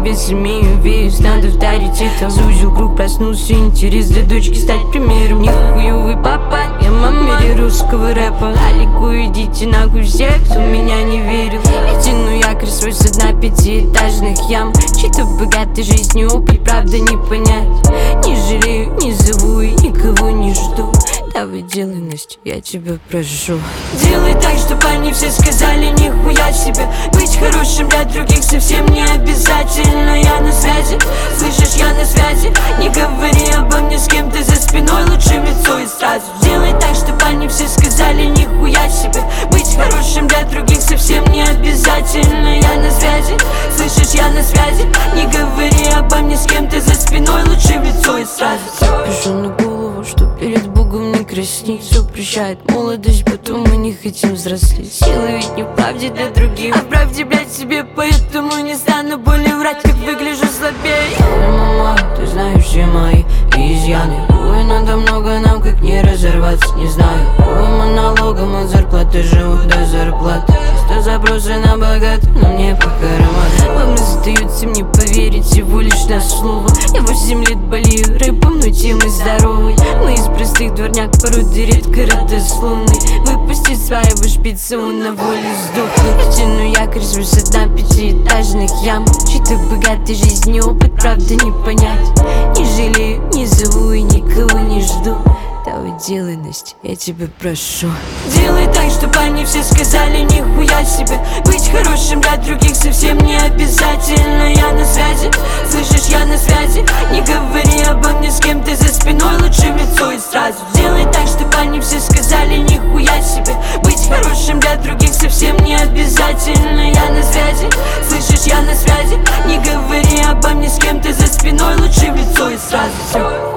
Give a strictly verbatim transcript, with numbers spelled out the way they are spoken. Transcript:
небес имею вес над авторитетом. Сузил круг, проснулся интерес для дочки стать примером. Нихуевый папа, я мама в мире русского рэпа. Алику, идите нахуй всех, кто меня не верил. Я тяну якорь свой со дна пятиэтажных ям. Чьи-то богатой жизнью опыт, правда не понять. Не жалею, не зову и никого не жду. Давай делай, Настя, я тебя прошу. Делай так, чтобы они все сказали нихуя себе. Быть хорошим для других совсем не обязательно. Я на связи, слышишь, я на связи. Не говори обо мне с кем-то за спиной, лучше в лицо и сразу. Делай так, чтобы они все сказали нихуя себе. Быть хорошим для других совсем не обязательно. Я на связи, слышишь, я на связи. Не говори обо мне с кем-то за спиной, лучше в лицо и сразу. Пишу на голову, что перед Богом не краснеть. Все прощает молодость, потом мы не хотим взрослеть. Сила ведь не в правде для других, а в правде, блядь, себе. Поэтому не стану более врать, как выгляжу слабее. Ой, мама, ты знаешь все мои изъяны. Ой, надо много нам, как не разорваться, не знаю. Ой, монологом от зарплаты живых до зарплаты. Чисто запросы на богат, но мне по карману. Вам остается мне поверить всего лишь на слово. Я восемь лет болею рэпом, но темы здоровой. Мы из простых дворняк, породы редко родословный. Выпустить своего шпица, он на воле сдохнет. Тяну якорь с высота пятиэтажных ям. Чьи-то богатой жизни опыт, правда не понять. Не жалею, не зову и никого не жду. Давай делай, Настя, я тебя прошу. Делай так, чтобы они все сказали нихуя себе. Быть хорошим для других совсем не обязательно. Я на связи, слышишь, я на связи. Не говори обо мне с кем-то за спиной, лучше в лицо и сразу. Делай так, чтобы они все сказали нихуя себе. Быть хорошим для других совсем не обязательно. Я на связи, слышишь, я на связи. Не говори обо мне с кем-то за спиной, лучше в лицо и сразу.